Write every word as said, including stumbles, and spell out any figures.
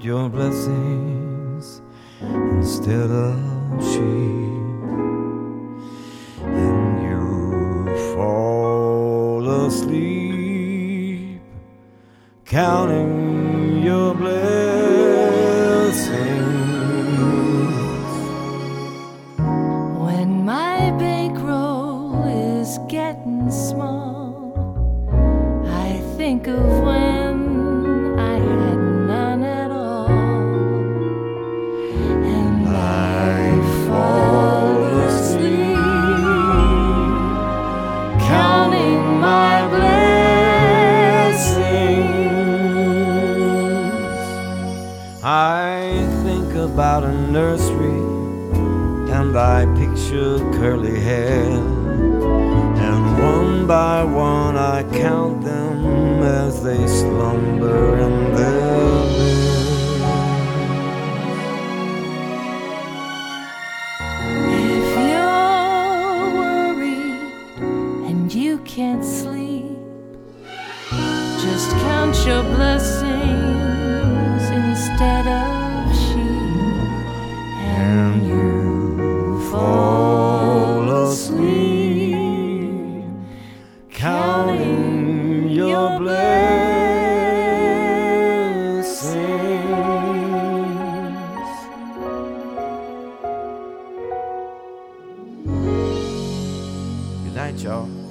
your blessings instead of sheep, and you fall asleep counting your blessings. When my bankroll is getting small, I think of when I had none at all, and I fall asleep counting my blessings. I think about a nursery and I picture curly hair, and one by one I count them as they slumber in their beds. If you're worried and you can't sleep, just count your blessings instead of sheep, and you fall asleep counting your blessings. Good night, y'all.